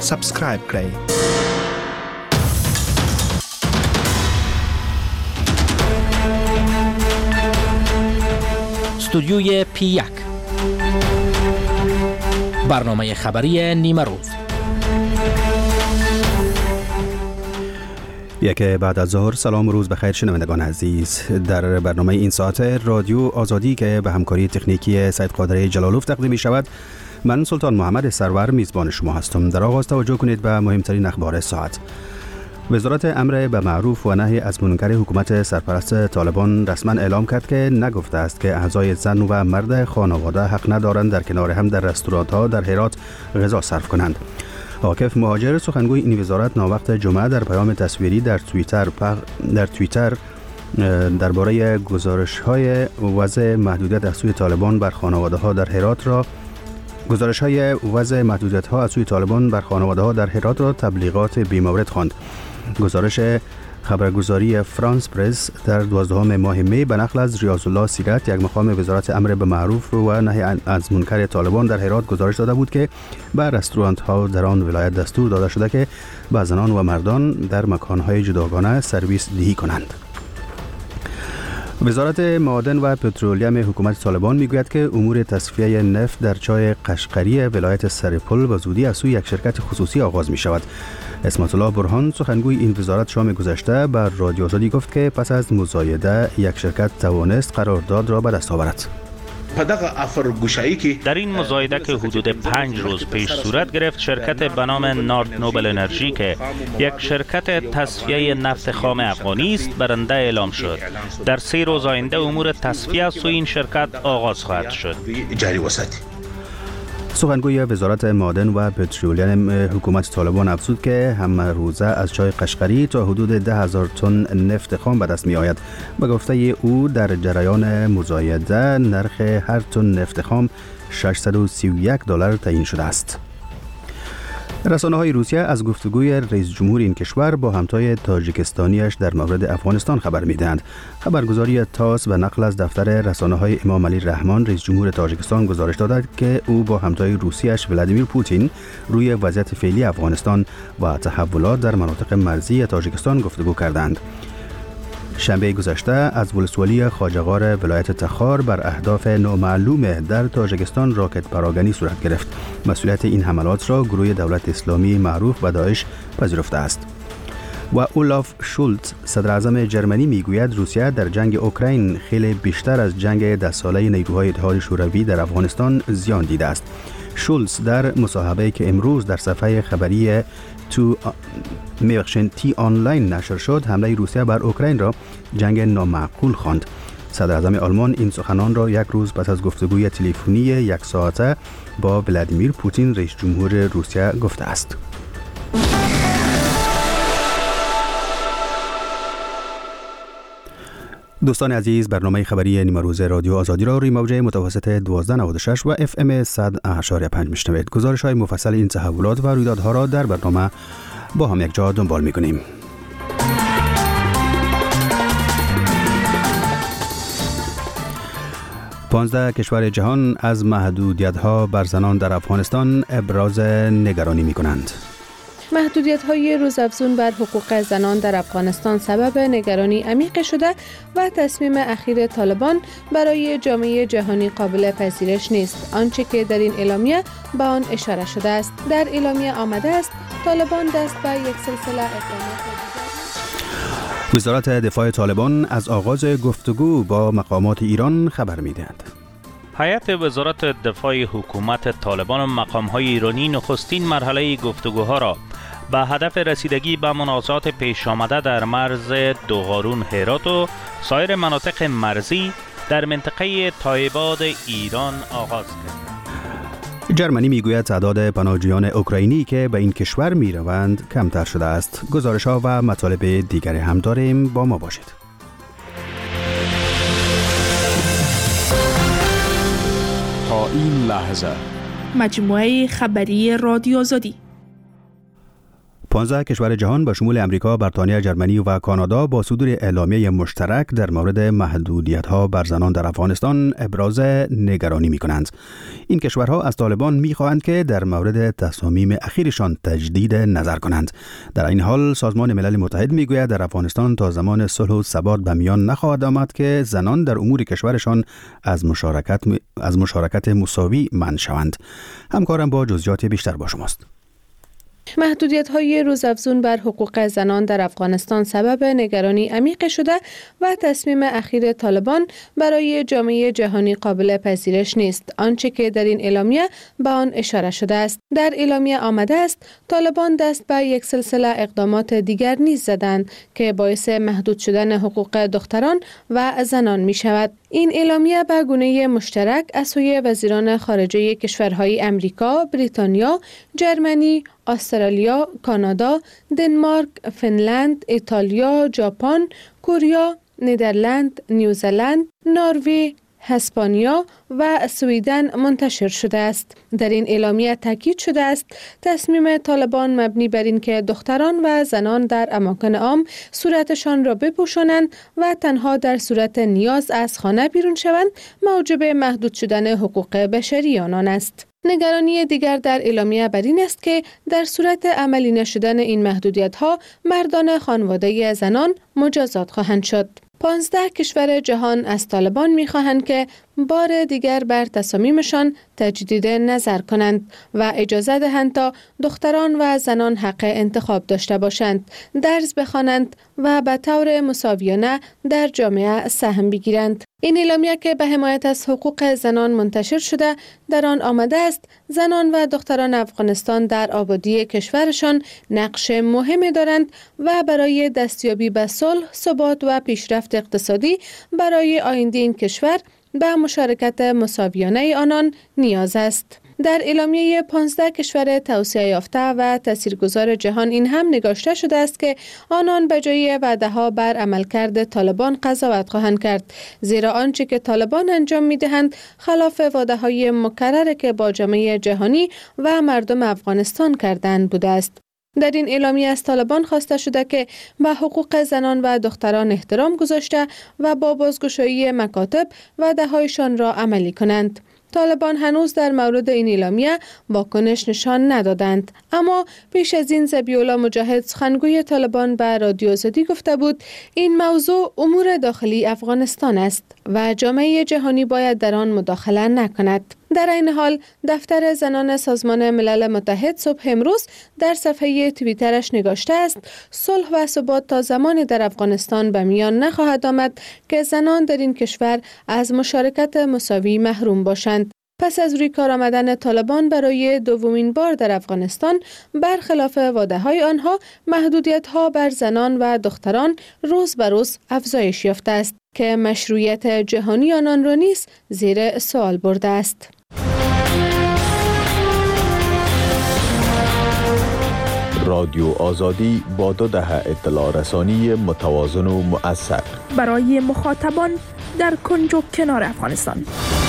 سابسکرایب کړئ. استودیوی P1 برنامه خبری نیمه روز. یک بعد از ظهر. سلام و روز بخیر شنوندگان عزیز. در برنامه این ساعت رادیو آزادی که به همکاری تکنیکی سید قادری جلالوف تقدیم می شود، من سلطان محمد سرور میزبان شما هستم. در آغاز توجه کنید به مهمترین اخبار ساعت. وزارت امر به معروف و نهی از منکر حکومت سرپرست طالبان رسما اعلام کرد که نگفته است که اعضای زن و مرد خانواده حق ندارند در کنار هم در رستوران‌ها در هرات غذا صرف کنند. عاکف مهاجر سخنگوی این وزارت ناوقت جمعه در پیام تصویری در توییتر درباره گزارش‌های وضع محدودیت از سوی طالبان بر خانواده‌ها در هرات را را تبلیغات بی‌مورد خواند. گزارش خبرگزاری فرانس پرس در 12 ماه می به نقل از ریاض الله سیرت، یک مقام وزارت امر به معروف و نهی از منکر طالبان در هرات، گزارش داده بود که به رستوران‌ها در آن ولایت دستور داده شده که به زنان و مردان در مکان‌های جداگانه سرویس دهی کنند. وزارت معادن و پترولیم حکومت طالبان میگوید که امور تصفیه نفت در چای قشقری ولایت سرپل به زودی از سوی یک شرکت خصوصی آغاز می شود. اسمت الله برهان سخنگوی این وزارت شام گذشته بر رادیو آزادی گفت که پس از مزایده یک شرکت توانست قرارداد را به دست آورد. در این مزایده که حدود 5 روز پیش صورت گرفت، شرکت به نام نارت نوبل انرژی که یک شرکت تصفیه نفت خام افغانی است برنده اعلام شد. در 3 روز آینده امور تصفیه از سوی این شرکت آغاز خواهد شد. سخنگوی وزارت معادن و پترولیم حکومت طالبان افزود که هم روزه از چای قشقری تا حدود 10,000 تن نفت خام به دست می آید. به گفته او در جریان مزایده نرخ هر تن نفت خام $631 تعیین شده است. رسانه‌های روسیه از گفتگوی رئیس جمهور این کشور با همتای تاجیکستانیش در مورد افغانستان خبر می‌دهند. خبرگزاری تاس به نقل از دفتر رسانه‌های امام علی رحمان، رئیس جمهور تاجیکستان، گزارش داده که او با همتای روسیه‌اش ولادیمیر پوتین روی وضعیت فعلی افغانستان و تحولات در مناطق مرزی تاجیکستان گفتگو کردند. شنبه گذشته از ولسوالی خواجه‌غار ولایت تخار بر اهداف نامعلوم در تاجیکستان راکت پراکنی صورت گرفت. مسئولیت این حملات را گروه دولت اسلامی معروف به داعش پذیرفته است. و اولاف شولتز، صدر اعظم جرمنی، میگوید روسیه در جنگ اوکراین خیلی بیشتر از جنگ 10 ساله نیروهای اتحاد شوروی در افغانستان زیان دیده است. شولتز در مصاحبه‌ای که امروز در صفحه خبری تی آنلاین نشر شد، حمله روسیه بر اوکراین را جنگ نامعقول خواند. صدر اعظم آلمان این سخنان را یک روز پس از گفتگوی تلفنی 1 ساعته با ولادیمیر پوتین، رئیس جمهور روسیه، گفته است. دوستان عزیز، برنامه خبری نیمه روز رادیو آزادی را روی موج متوسط 1296 و FM 100.5 میشنوید. گزارش های مفصل این تحولات و رویدادها را در برنامه با هم یک جا دنبال میکنیم. 15 کشور جهان از محدودیت‌ها بر زنان در افغانستان ابراز نگرانی میکنند. محدودیت‌های روزافزون بر حقوق زنان در افغانستان سبب نگرانی عمیق شده و تصمیم اخیر طالبان برای جامعه جهانی قابل پذیرش نیست. آنچه که در این اعلامیه به آن اشاره شده است. در اعلامیه آمده است طالبان دست به یک سلسله اقدامات. وزارت دفاع طالبان از آغاز گفتگو با مقامات ایران خبر می‌دهد. هیئت وزارت دفاع حکومت طالبان و مقام‌های ایرانی نخستین مرحله گفتگوها را به هدف رسیدگی به منازعات پیش آمده در مرز دوغارون هرات و سایر مناطق مرزی در منطقه تایباد ایران آغاز کرد. جرمنی میگوید تعداد پناهجویان اوکراینی که به این کشور میروند کمتر شده است. گزارش‌ها و مطالب دیگری هم داریم، با ما باشید. تا این لحظه مجموعه خبری رادیو آزادی. 15 کشور جهان به شمول امریکا، بریتانیا، ژرمنی و کانادا با صدور اعلامیه مشترک در مورد محدودیت‌ها بر زنان در افغانستان ابراز نگرانی می‌کنند. این کشورها از طالبان می‌خواهند که در مورد تصامیم اخیرشان تجدید نظر کنند. در این حال سازمان ملل متحد می‌گوید در افغانستان تا زمان صلح و ثبات به میان نخواهد آمد که زنان در امور کشورشان از مشارکت مساوی منع شوند. همکارم با جزئیات بیشتر با شماست. محدودیت‌های روزافزون بر حقوق زنان در افغانستان سبب نگرانی عمیق شده و تصمیم اخیر طالبان برای جامعه جهانی قابل پذیرش نیست. آنچه که در این اعلامیه به آن اشاره شده است. در اعلامیه آمده است طالبان دست به یک سلسله اقدامات دیگر نیز زدند که باعث محدود شدن حقوق دختران و زنان می شود. این اعلامیه به گونه مشترک از سوی وزیران خارجه کشورهای امریکا، بریتانیا، ژرمنی، استرالیا، کانادا، دنمارک، فنلند، ایتالیا، ژاپن، کره، ندرلند، نیوزلند، نروژ، اسپانیا و سوئیدن منتشر شده است. در این اعلامیه تاکید شده است تصمیم طالبان مبنی بر این که دختران و زنان در اماکن عام صورتشان را بپوشانند و تنها در صورت نیاز از خانه بیرون شوند موجب محدود شدن حقوق بشری آنان است. نگرانی دیگر در اعلامیه بر این است که در صورت عملی نشدن این محدودیت‌ها مردان خانواده زنان مجازات خواهند شد. 15 کشور جهان از طالبان می‌خواهند که بار دیگر بر تصامیمشان تجدید نظر کنند و اجازه دهند تا دختران و زنان حق انتخاب داشته باشند، درس بخوانند و به طور مساویانه در جامعه سهم بگیرند. این اعلامیه که به حمایت از حقوق زنان منتشر شده در آن آمده است زنان و دختران افغانستان در آبادی کشورشان نقش مهمی دارند و برای دستیابی به صلح، ثبات و پیشرفت اقتصادی برای آینده این کشور به مشارکت مساویانه آنان نیاز است. در اعلامیه 15 کشور توسعه یافته و تاثیرگذار جهان این هم نگاشته شده است که آنان به جای وعده‌ها بر عملکرد طالبان قضاوت خواهند کرد، زیرا آنچه که طالبان انجام می‌دهند خلاف وعده‌های مکرر که با جامعه جهانی و مردم افغانستان کردند بوده است. در این اعلامیه از طالبان خواسته شده که به حقوق زنان و دختران احترام گذاشته و با بازگشایی مکاتب وعده‌هایشان را عملی کنند. طالبان هنوز در مورد این اعلامیه واکنش نشان ندادند، اما پیش از این ذبیح‌الله مجاهد سخنگوی طالبان به رادیو آزادی گفته بود این موضوع امور داخلی افغانستان است و جامعه جهانی باید در آن مداخله نکند. در این حال دفتر زنان سازمان ملل متحد صبح امروز در صفحه توییترش نگاشته است صلح و ثبات تا زمانی در افغانستان به میان نخواهد آمد که زنان در این کشور از مشارکت مساوی محروم باشند. پس از روی کار آمدن طالبان برای دومین بار در افغانستان، برخلاف وعده‌های آنها محدودیت‌ها بر زنان و دختران روز به روز افزایش یافته است که مشروعیت جهانی آنان را نیز زیر سوال برده است. رادیو آزادی با 2 دهه اطلاع رسانی متوازن و مؤثر برای مخاطبان در کنج و کنار افغانستان.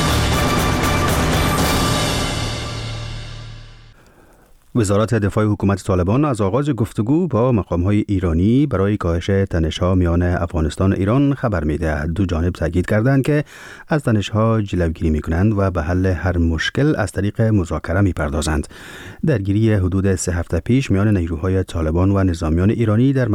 وزارت دفاع حکومت طالبان از آغاز گفتگو با مقام‌های ایرانی برای کاهش تنش‌ها میان افغانستان و ایران خبر می‌دهد. دو جانب تاکید کردند که از تنش‌ها جلوگیری می‌کنند و به حل هر مشکل از طریق مذاکره می‌پردازند. درگیری حدود 3 هفته پیش میان نیروهای طالبان و نظامیان ایرانی در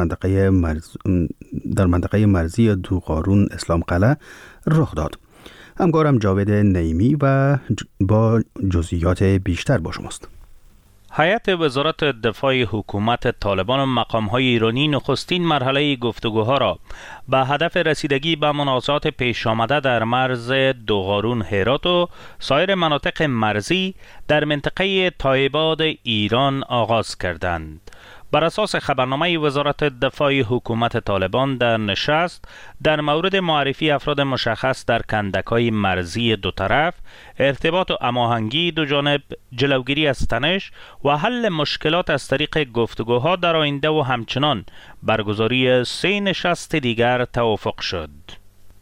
منطقه مرزی دوغارون اسلام قلعه رخ داد. همکارم جاوید نعیمی و با جزئیات بیشتر با شماست. هیئت وزارت دفاع حکومت طالبان و مقام‌های ایرانی نخستین مرحله گفتگوها را به هدف رسیدگی به منازعات پیش آمده در مرز دوغارون هرات و سایر مناطق مرزی در منطقه تایباد ایران آغاز کردند. بر اساس خبرنامه وزارت دفاع حکومت طالبان در نشست در مورد معرفی افراد مشخص در کندک‌های مرزی دو طرف، ارتباط و هماهنگی دو جانب، جلوگیری از تنش و حل مشکلات از طریق گفتگوها در آینده و همچنان برگزاری 3 نشست دیگر توافق شد.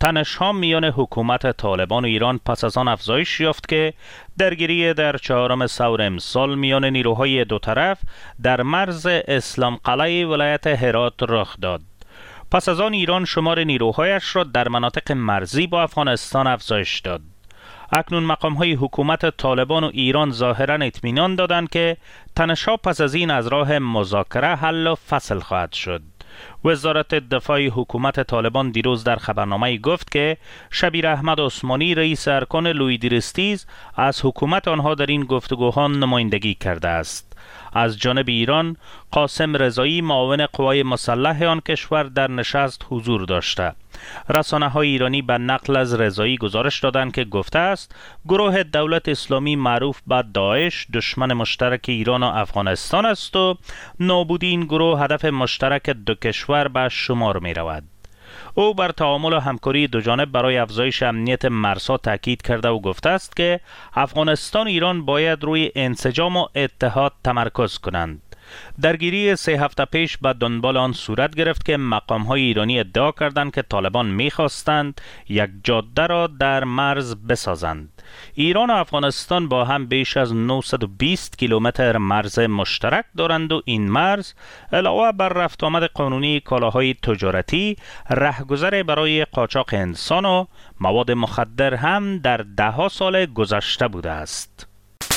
تنش‌ها میان حکومت طالبان و ایران پس از آن افزایش یافت که درگیری در 4 سور امسال میان نیروهای دو طرف در مرز اسلام قلعه ولایت هرات رخ داد. پس از آن ایران شمار نیروهایش را در مناطق مرزی با افغانستان افزایش داد. اکنون مقام‌های حکومت طالبان و ایران ظاهراً اطمینان دادند که تنش‌ها پس از این از راه مذاکره حل و فصل خواهد شد. وزارت دفاع حکومت طالبان دیروز در خبرنامه‌ای گفت که شبیر احمد عثمانی رئیس ارکان لویدریستیز از حکومت آنها در این گفتگوها نمایندگی کرده است. از جانب ایران قاسم رضایی معاون قوای مسلح آن کشور در نشست حضور داشته. رسانه‌های ایرانی به نقل از رضایی گزارش دادند که گفته است گروه دولت اسلامی معروف به داعش دشمن مشترک ایران و افغانستان است و نابودی این گروه هدف مشترک دو کشور به شمار می رود. او بر تعامل و همکاری دو جانب برای افزایش امنیت مرزها تاکید کرده و گفته است که افغانستان و ایران باید روی انسجام و اتحاد تمرکز کنند. درگیری 3 هفته پیش به دنبال آن صورت گرفت که مقام‌های ایرانی ادعا کردند که طالبان می‌خواستند یک جاده را در مرز بسازند. ایران و افغانستان با هم بیش از 920 کیلومتر مرز مشترک دارند و این مرز علاوه بر رفت آمد قانونی کالاهای تجارتی، رهگذر برای قاچاق انسان و مواد مخدر هم در ده‌ها سال گذشته بوده است.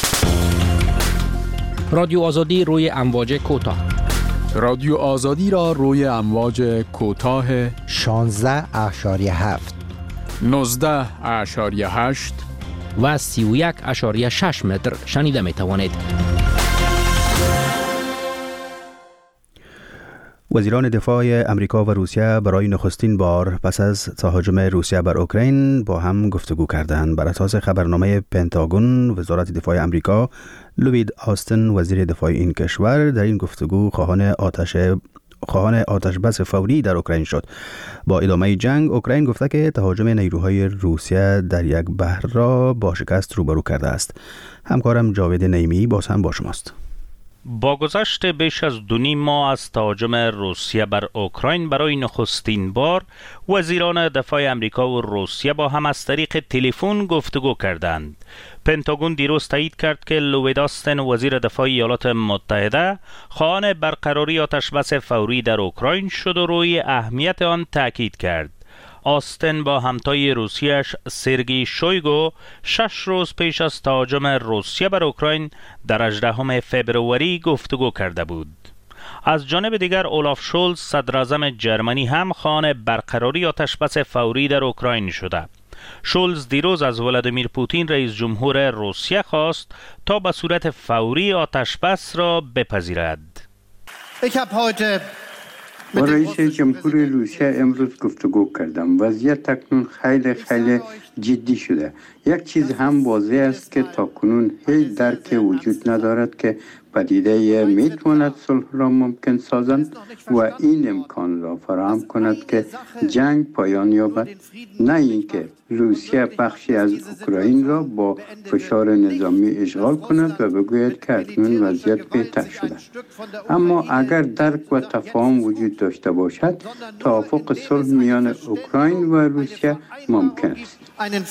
رادیو آزادی روی امواج کوتاه. رادیو آزادی را روی امواج کوتاه 16.7 19.8 و 31.6 متر شنیده می توانید. وزیران دفاع امریکا و روسیه برای نخستین بار پس از تهاجم روسیه بر اوکراین با هم گفتگو کردند. بر اساس خبرنامه پنتاگون، وزارت دفاع امریکا، لوید آستن وزیر دفاع این کشور در این گفتگو خواهان آتش بس فوری در اوکراین شد. با ادامه جنگ، اوکراین گفته که تهاجم نیروهای روسیه در یک بحر را با شکست روبرو کرده است. همکارم جاوید نعیمی باز هم با شماست. با گذشت بیش از 2.5 ماه از تهاجم روسیه بر اوکراین برای نخستین بار وزیران دفاع امریکا و روسیه با هم از طریق تلفن گفتگو کردند. پنتاگون دیروز تایید کرد که لوید آستن وزیر دفاع ایالات متحده خواهان برقراری آتشبس فوری در اوکراین شد و روی اهمیت آن تاکید کرد. آستن با همتای روسیه‌اش سرگئی شویگو 6 روز پیش از تهاجم روسیه بر اوکراین در 18 فبروری گفتگو کرده بود. از جانب دیگر اولاف شولز صدراعظم جرمنی هم خواهان برقراری آتشبس فوری در اوکراین شده. شولز دیروز از ولادیمیر پوتین رئیس جمهور روسیه خواست تا به صورت فوری آتشبس را بپذیرد. با رئیس جمهور روسیه امروز گفتگو کردم. وضعیت اکنون خیلی جدی شده. یک چیز هم واضح است که تاکنون هیچ درک وجود ندارد که پدیده میتواند صلح را ممکن سازند و این امکان را فراهم کند که جنگ پایان یابد، نه اینکه روسیه بخشی از اوکراین را با فشار نظامی اشغال کند و بگوید که اکنون وضعیت بهتر شده. اما اگر درک و تفاهم وجود داشته باشد، توافق صلح میان اوکراین و روسیه ممکن است.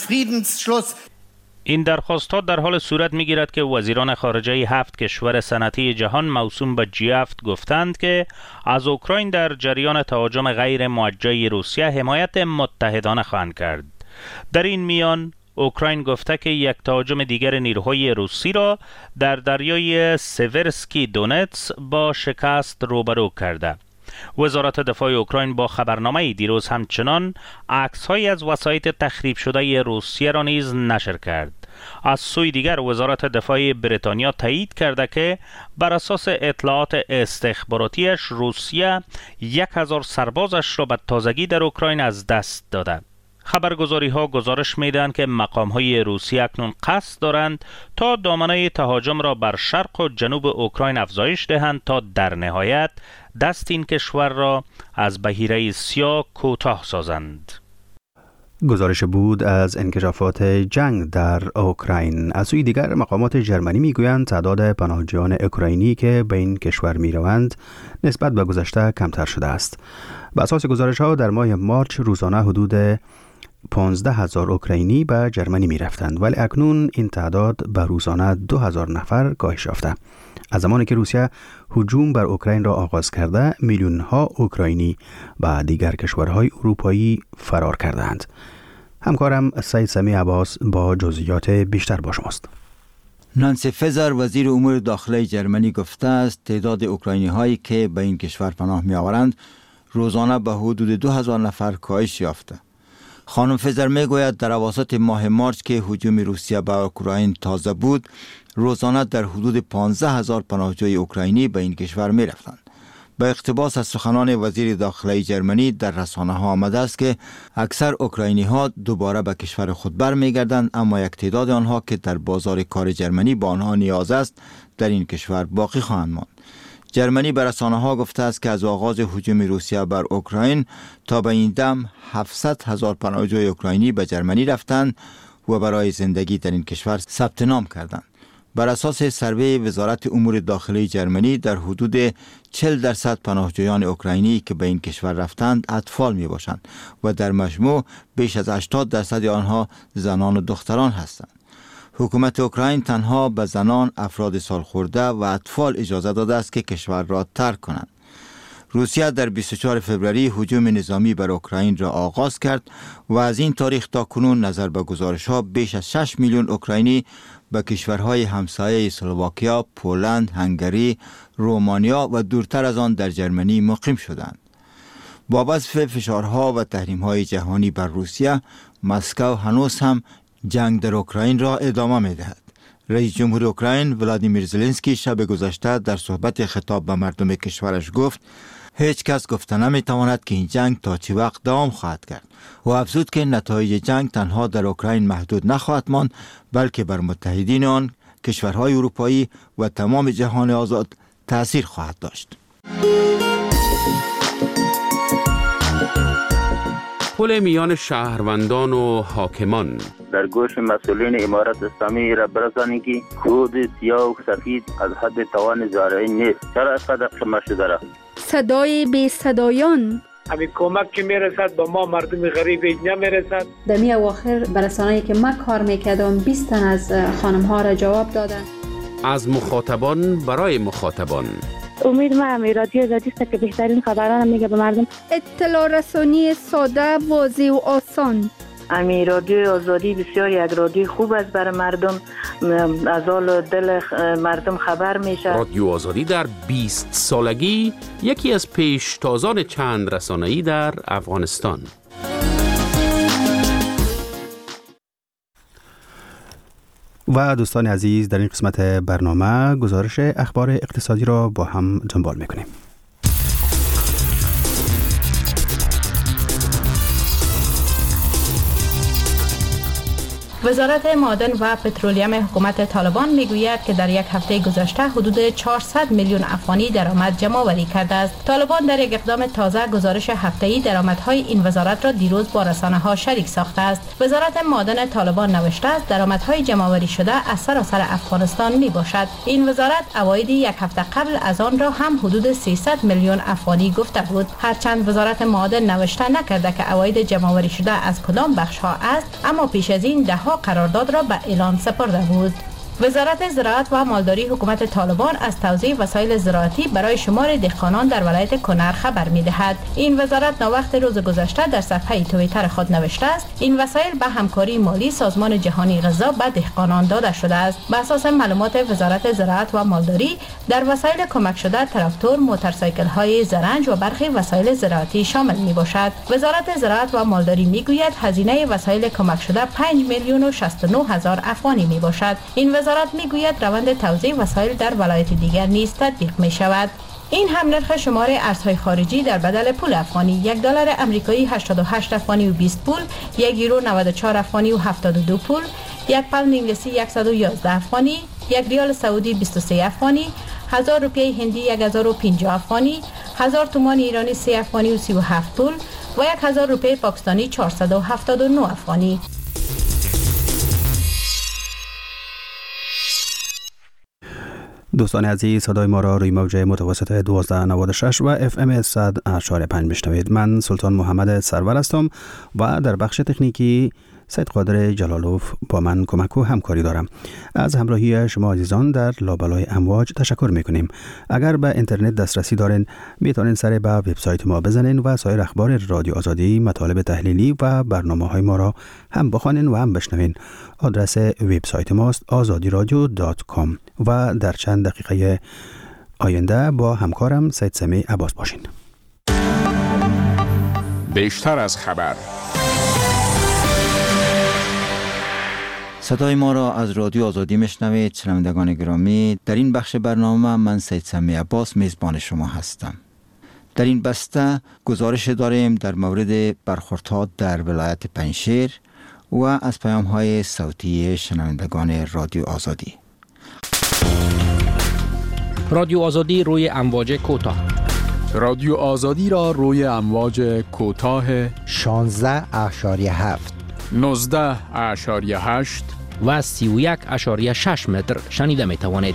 این درخواست‌ها در حال صورت می‌گیرد که وزیران خارجه 7 کشور صنعتی جهان موسوم به G7 گفتند که از اوکراین در جریان تهاجم غیر موجه روسیه حمایت متحدانه خواهند کرد. در این میان اوکراین گفته که یک تهاجم دیگر نیروهای روسی را در دریای سیورسکی دونتس با شکست روبرو کرده. وزارت دفاع اوکراین با خبرنامه دیروز همچنان عکس‌هایی از وسایط تخریب شده روسیه را نیز نشر کرد. از سوی دیگر وزارت دفاع بریتانیا تایید کرده که بر اساس اطلاعات استخباراتیش روسیه 1000 سربازش را به تازگی در اوکراین از دست داده. خبرگزاری ها گزارش میدهند که مقام های روسی اکنون قصد دارند تا دامنه تهاجم را بر شرق و جنوب اوکراین افزایش دهند تا در نهایت دست این کشور را از بحیره سیاه کوتاه سازند. گزارش بود از انکشافات جنگ در اوکراین. از سوی دیگر مقامات ژرمنی میگویند تعداد پناهجویان اوکراینی که به این کشور میروند نسبت به گذشته کمتر شده است. بر اساس گزارش ها در ماه مارچ روزانه حدود 15,000 اوکراینی به جرمنی می رفتند، ولی اکنون این تعداد به روزانه 2,000 نفر کاهش یافته. از زمانی که روسیه هجوم بر اوکراین را آغاز کرده، میلیون ها اوکراینی به دیگر کشورهای اروپایی فرار کردند. همکارم سید سمی عباس با جزئیات بیشتر با شماست. نانسی فزر وزیر امور داخلی جرمنی گفته است تعداد اوکراینی هایی که به این کشور پناه می آورند روزانه به حدود 2,000 نفر کاهش یافته. خانم فزر می گوید در اواسط ماه مارس که هجوم روسیه به اوکراین تازه بود، روزانه در حدود 15,000 پناهجوی اوکراینی به این کشور می رفتند. به اقتباس از سخنان وزیر داخلی جرمنی در رسانه ها آمده است که اکثر اوکراینی ها دوباره به کشور خود برمیگردند، اما یک تعداد آنها که در بازار کار جرمنی با آنها نیاز است در این کشور باقی خواهند ماند. جرمنی به رسانه ها گفته است که از آغاز هجوم روسیه بر اوکراین تا به این دم 700,000 پناهجوی اوکراینی به جرمنی رفتند و برای زندگی در این کشور ثبت نام کردند. بر اساس سروی وزارت امور داخلی جرمنی در حدود 40% پناهجویان اوکراینی که به این کشور رفتند اطفال می باشند و در مجموع بیش از 80% آنها زنان و دختران هستند. حکومت اوکراین تنها به زنان، افراد سالخورده و اطفال اجازه داده است که کشور را ترک کنند. روسیه در 24 فوریه هجوم نظامی بر اوکراین را آغاز کرد و از این تاریخ تا کنون نظر به گزارش‌ها بیش از 6 میلیون اوکراینی به کشورهای همسایه اسلواکیا، پولند، هنگری، رومانیا و دورتر از آن در جرمنی مقیم شدند. با وصف فشارها و تحریم‌های جهانی بر روسیه، مسکو هنوز هم جنگ در اوکراین را ادامه می‌دهد. رئیس جمهور اوکراین ولادیمیر زلنسکی شب گذشته در صحبت خطاب به مردم کشورش گفت هیچ کس گفته نمی‌تواند که این جنگ تا چه وقت دوام خواهد کرد و افزود که نتایج جنگ تنها در اوکراین محدود نخواهد ماند، بلکه بر متحدین آن، کشورهای اروپایی و تمام جهان آزاد تأثیر خواهد داشت. پل میان شهروندان و حاکمان در گوش مسئولین امارت اسلامی را برسانید که کود سیاه و سفید از حد توان زارعی نیست. چرا اینقدر خمه شده را؟ صدای بی صدایان، همین کمک که میرسد به ما مردم غریب نمیرسد. در می اواخر برسانه‌ای که من کار میکردم 20 تن از خانم ها را جواب دادن. از مخاطبان برای مخاطبان. امید ما رادیو آزادی است که بهترین خبران میگه به مردم. اطلاع رسانی ساده، واضح و آسان. رادیو آزادی بسیار یک رادیو خوب است برای مردم، از حال دل مردم خبر میشه. رادیو آزادی در 20 سالگی یکی از پیشتازان چند رسانه‌ای در افغانستان. و دوستان عزیز، در این قسمت برنامه گزارش اخبار اقتصادی را با هم دنبال میکنیم. وزارت معادن و پترولیم حکومت طالبان میگوید که در یک هفته گذشته حدود 400 میلیون افغانی درآمد جمع‌آوری کرده است. طالبان در یک اقدام تازه گزارش هفته‌ای درآمدهای این وزارت را دیروز با رسانه‌ها شریک ساخته است. وزارت معادن طالبان نوشته است درآمدهای جمع‌آوری شده از سراسر افغانستان میباشد. این وزارت اوایل یک هفته قبل از آن را هم حدود 300 میلیون افغانی گفته بود. هرچند وزارت معادن نوشته نکرده که اوایل جمع‌آوری شده از کدام بخش‌ها است، اما پیش از این قرارداد را به اعلان سپرده بود. وزارت زراعت و مالداری حکومت طالبان از توزیع وسایل زراعتی برای شمار دهقانان در ولایت کنر خبر می‌دهد. این وزارت ناوقت روز گذشته در صفحه توییتر خود نوشته است این وسایل به همکاری مالی سازمان جهانی غذا به دهقانان داده شده است. بر اساس معلومات وزارت زراعت و مالداری در وسایل کمک شده تراکتور، موتورسیکل‌های زرنج و برخی وسایل زراعتی شامل می‌باشد. وزارت زراعت و مالداری می‌گوید هزینه وسایل کمک شده 5 میلیون و 69 هزار افغانی می‌باشد. این وزارت میگوید روند توزیع وسایل در ولایت دیگر نیز تطبیق می شود. این هم نرخ شمار ارزهای خارجی در بدل پول افغانی: $1 آمریکایی 88 افغانی و 20 پول، €1 94 افغانی و 72 پول، 1 پوند انگلیسی 111 افغانی، 1 ریال سعودی 23 افغانی، 1000 روپیه هندی 1050 افغانی، 1000 تومان ایرانی 3 افغانی و 37 پول و 1000 روپیه پاکستانی 479 افغانی. دوستان عزیز، صدای ما را روی موج متوسط 1296 و FM 100.5 میشنوید. من سلطان محمد سرور هستم و در بخش تکنیکی سید قادر جلالوف با من کمک و همکاری دارم. از همراهی شما عزیزان در لابلای امواج تشکر میکنیم. اگر به اینترنت دسترسی دارین میتونین سر به وبسایت ما بزنین و سایر اخبار رادیو آزادی، مطالب تحلیلی و برنامه‌های ما را هم بخوانین و هم بشنوین. آدرس وبسایت ماست azadiradio.com و در چند دقیقه آینده با همکارم سید سمی عباس باشین. بیشتر از خبر. صدای ما را از رادیو آزادی میشنوید. شنوندگان گرامی، در این بخش برنامه من سید سمی عباس میزبان شما هستم. در این بسته گزارش داریم در مورد برخوردها در ولایت پنجشیر و از پیام‌های صوتی شنوندگان رادیو آزادی. رادیو آزادی روی امواج کوتاه. رادیو آزادی را روی امواج کوتاه 16.7 19.8 و 31.6 متر شنیده می توانید.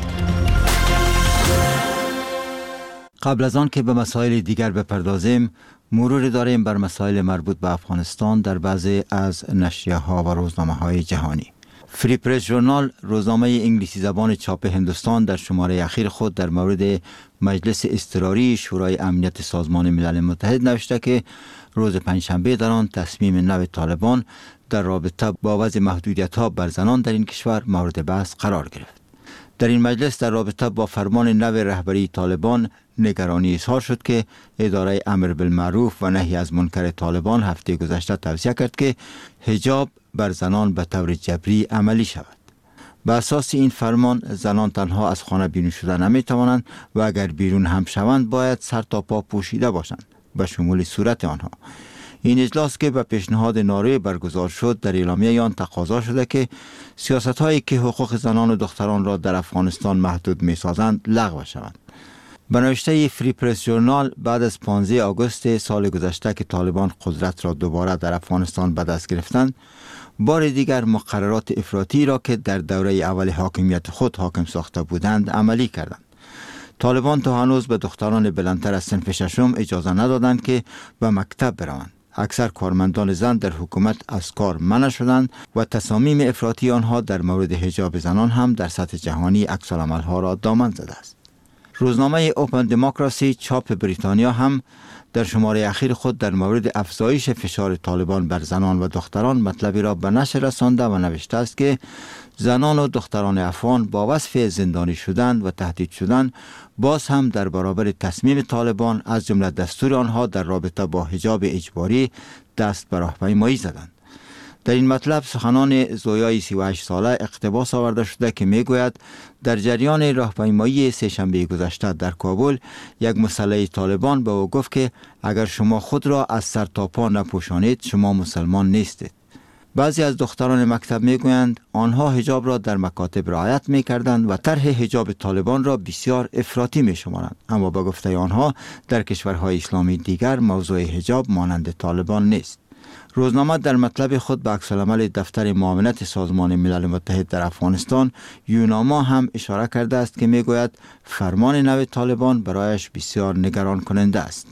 قبل از آن که به مسائل دیگر بپردازیم، مرور داریم بر مسائل مربوط به افغانستان در بعضی از نشریه‌ها و روزنامه‌های جهانی. فری پرس ژورنال، روزنامه انگلیسی زبان چاپ هندوستان، در شماره اخیر خود در مورد مجلس اضطراری شورای امنیت سازمان ملل متحد نوشته که روز پنجشنبه در آن تصمیم نو طالبان در رابطه با وضع محدودیت‌ها بر زنان در این کشور مورد بحث قرار گرفت. در این مجلس در رابطه با فرمان نو رهبری طالبان نگرانی اظهار شد که اداره امر بالمعروف و نهی از منکر طالبان هفته گذشته توصیه کرد که حجاب بر زنان به طور جبری عملی شود. به اساس این فرمان زنان تنها از خانه بیرون شدن نمی توانند و اگر بیرون هم شوند باید سر تا پا پوشیده باشند به شمول صورت آنها. این اجلاس که به پیشنهاد ناروی برگزار شد در اعلامیه آن تقاضا شده که سیاست‌هایی که حقوق زنان و دختران را در افغانستان محدود می‌سازند لغو شوند. به نوشته فری پرس ژورنال، بعد از 15 آگوست سال گذشته که طالبان قدرت را دوباره در افغانستان به دست گرفتند، بار دیگر مقررات افراطی را که در دوره اول حاکمیت خود حاکم ساخته بودند عملی کردند. طالبان تا هنوز به دختران بلندتر از صنف ششم اجازه ندادند که به مکتب بروند. اکثر کارمندان زن در حکومت از کار منع شدند و تصامیم افراطی آنها در مورد حجاب زنان هم در سطح جهانی عکس‌العمل‌ها را دامن زده است. روزنامه اوپن دموکراسی چاپ بریتانیا هم در شماره اخیر خود در مورد افزایش فشار طالبان بر زنان و دختران مطلبی را به نشر رسانده و نوشته است که زنان و دختران افغان با وصف زندانی شدن و تهدید شدن باز هم در برابر تصمیم طالبان از جمله دستور آنها در رابطه با حجاب اجباری دست به راهپیمایی زدند. در این مطلب سخنان زویای 38 ساله اقتباس آورده شده که میگوید در جریان راهپیمایی سه‌شنبه گذشته در کابل یک مسلح طالبان به او گفت که اگر شما خود را از سر تا پا نپوشانید شما مسلمان نیستید. بعضی از دختران مکتب میگویند آنها حجاب را در مکاتب رعایت میکردند و طرح حجاب طالبان را بسیار افراطی میشمارند، اما به گفته آنها در کشورهای اسلامی دیگر موضوع حجاب مانند طالبان نیست. روزنامه در مطلب خود به عکس‌العمل دفتر معاونت سازمان ملل متحد در افغانستان یوناما هم اشاره کرده است که میگوید فرمان نو طالبان برایش بسیار نگران کننده است.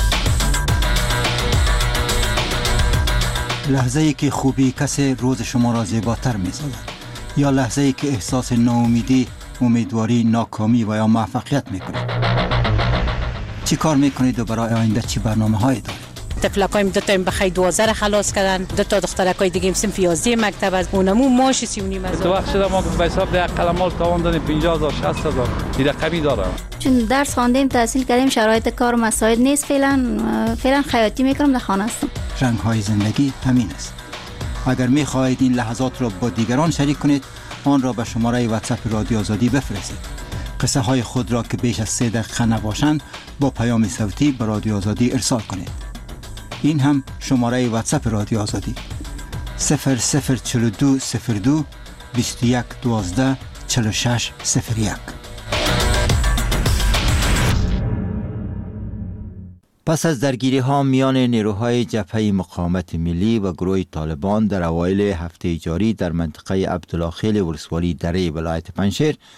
لحظه‌ای که خوبی کسی روز شما را زیباتر می‌سازد، یا لحظه‌ای که احساس ناامیدی، امیدواری، ناکامی و یا موفقیت می‌کنید. چی کار می‌کنید و برای آینده چی برنامه‌هایی دارید؟ تفلکایم دو تا بخای 12 خلاص کردن، دو تا دخترکای دیگه صنف 11 مکتب از اونمو ماش 39,000. تو وقت شده ما به حساب ده قلمال تاوان دادیم 50,000 60,000 این رقمی داره. چون درس خواندیم، تحصیل کردیم، شرایط کار مساعد نیست، فعلا خیاطی میکنم، در خانه هستم. رنگ‌های زندگی همین است. اگر می‌خواهید این لحظات را با دیگران شریک کنید، آن را به شماره واتساپ رادیو آزادی بفرستید. قصه های خود را که بیش از 3 دقیقه نباشند با پیام صوتی به رادیو آزادی ارسال کنید. این هم شماره واتساپ رادیو آزادی 004202 21 12 46 01. پس از درگیری ها میان نیروهای جبهه مقاومت ملی و گروه طالبان در اوایل هفته جاری در منطقه عبدالله خیل ولسوالی دره ولایت پنجشیر،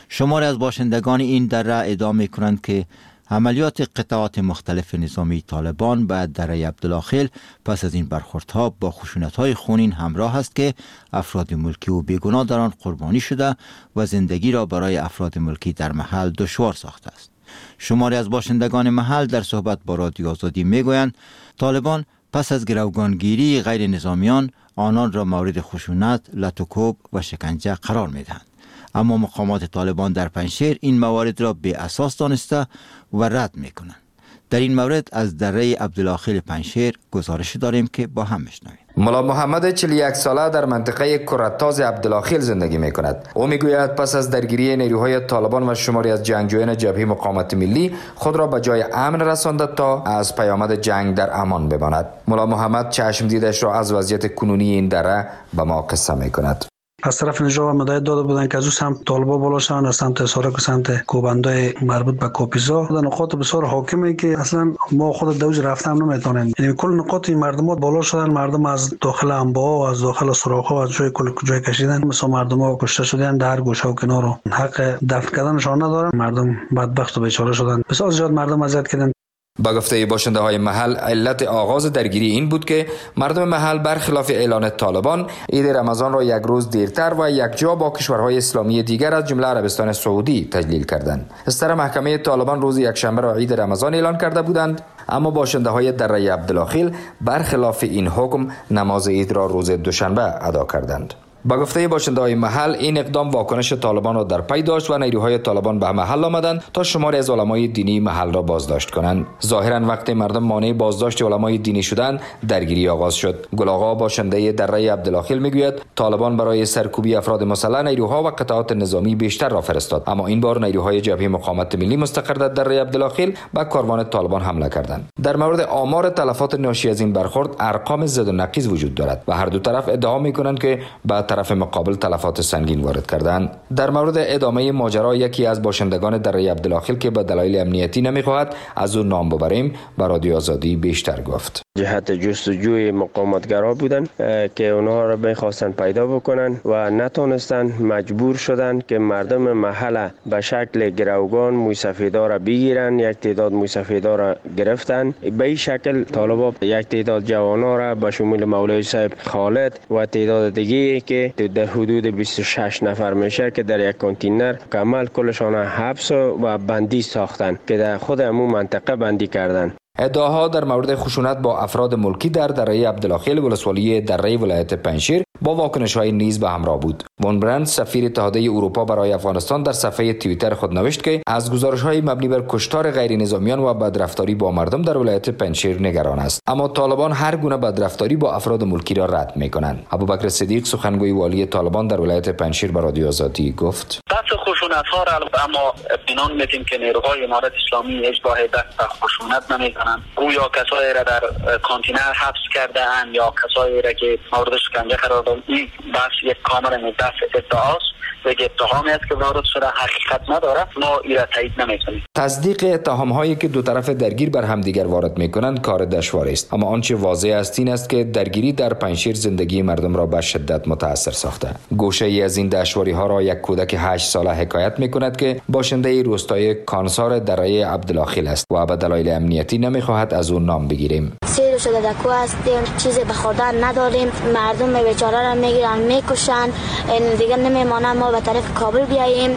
شماری از باشندگان این دره ادعا می‌کنند که عملیات قطعات مختلف نظامی طالبان به دره عبدالآخیل پس از این برخوردها با خشونت‌های خونین همراه است که افراد ملکی و بیگناه در آن قربانی شده و زندگی را برای افراد ملکی در محل دشوار ساخته است. شماری از باشندگان محل در صحبت با رادیو آزادی میگویند طالبان پس از گروگانگیری غیر نظامیان آنان را مورد خشونت، لطوکوب و شکنجه قرار میدهند. اما مقامات طالبان در پنجشیر این موارد را بی اساس دانسته و رد میکنند. در این مورد از دره عبدالآخیل پنجشیر گزارش داریم که با هم بشنویم. ملا محمد 41 ساله در منطقه کرتاز عبدالآخیل زندگی می کند. او می گوید پس از درگیری نیروهای طالبان و شماری از جنگجویان جبهه مقاومت ملی خود را به جای امن رسانده تا از پیامد جنگ در امان بماند. ملا محمد چشم دیدش را از وضعیت کنونی این دره به ما قصه می کند. از طرف نجات مدعی داده بودن که از او سمت طالبا بالا شوند، از سمت سارک و سمت کوبندای مربوط به کوپیزا در نقاط بسیار حاکمه که اصلا ما خود دوج رفتن نمیتونیم. یعنی کل نقاط این مردمات بالا شدن، مردم از داخل انباها و از داخل سوراخ ها از جای کل جای کشیدن، مثلا مردم ها کشته شدن در گوشه و کنار، حق دفن کردنشان ندارن. مردم بدبخت و بیچاره شدن، بسیار زیاد مردم اذیت کردن. با گفته باشنده های محل علت آغاز درگیری این بود که مردم محل برخلاف اعلان طالبان عید رمضان را یک روز دیرتر و یکجا با کشورهای اسلامی دیگر از جمله عربستان سعودی تجلیل کردند. استر محکمه طالبان روز یکشنبه را عید رمضان اعلان کرده بودند، اما باشنده های دره عبدالآخیل برخلاف این حکم نماز عید را روز دوشنبه ادا کردند. با گفته باشنده‌های محل این اقدام واکنش طالبان را در پی داشت و نیروهای طالبان به محل آمدند تا شماری از علمای دینی محل را بازداشت کنند. ظاهرا وقتی مردم مانع بازداشت علمای دینی شدند درگیری آغاز شد. گل‌آقا باشنده دره عبدالآخیل میگوید طالبان برای سرکوبی افراد مسلح نیروها و قطعات نظامی بیشتر را فرستاد، اما این بار نیروهای جبهه مقاومت ملی مستقر در دره عبدالآخیل به کاروان طالبان حمله کردند. در مورد آمار تلفات ناشی از این برخورد ارقام زد و نقیض وجود دارد و هر دو طرف ادعا می‌کنند که به طرف مقابل تلفات سنگین وارد کردند. در مورد ادامه ماجرا یکی از باشندگان دره عبدالآخیل که به دلایل امنیتی نمی‌خواهد از او نام ببریم به رادیو آزادی بیشتر گفت. جهت جستجوی مقاومتگرا بودن که اونها را می‌خواستن پیدا بکنن و نتونستن، مجبور شدن که مردم محل به شکل گروگان موسفیدا را بگیرن. یک تعداد موسفیدا را گرفتن. به این شکل طالبان یک تعداد جوانا را به شمول مولوی صاحب خالد و تعداد دیگه که در حدود 26 نفر میشه که در یک کانتینر کامل کلشان حبس و بندی ساختن که در خود همون منطقه بندی کردن. ادعاها در مورد خشونت با افراد ملکی در دره عبدالآخیل ولسوالی دره ولایت پنجشیر با واکنش‌های نیز به همراه بود. وان برند سفیر اتحادیه اروپا برای افغانستان در صفحه توییتر خود نوشت که از گزارش‌های مبنی بر کشتار غیر نظامیان و بدرفتاری با مردم در ولایت پنجشیر نگران است، اما طالبان هر گونه بدرفتاری با افراد ملکی را رد می‌کنند. ابوبکر صدیق سخنگوی والی طالبان در ولایت پنجشیر به رادیو آزادی گفت: بحث خشونت‌ها را اما اطمینان میدیم که نیروهای امارت اسلامی هیچ گاه دست به خشونت نمی‌زنند. گویا کسایی را در کانتینر حبس کرده‌اند یا کسایی را که مورد شکنجه قرار دادند. این بحث یک کاملا دست ادعاست و یک اتهامی است که وارد شده، حقیقت نداره. ما این را تایید نمی‌کنیم. تصدیق اتهام‌هایی که دو طرف درگیر بر همدیگر وارد می‌کنند کار دشواری است، اما آنچه واضح است این است که درگیری در پنجشیر زندگی مردم را به شدت متاثر ساخته. گوشه‌ای از این دشواری‌ها را یک کودک 8 ساله حکایت می‌کند که باشنده روستای کانسار دره عبدالآخیل است و به دلایل امنیتی نمی‌خواهد از او نام بگیریم. سیر شده دکو هستیم، چیزی به خوردن نداریم، مردم بیچاره را میگیرن میکشن، دیگه نمیمونه ما به طرف کابل بیاییم.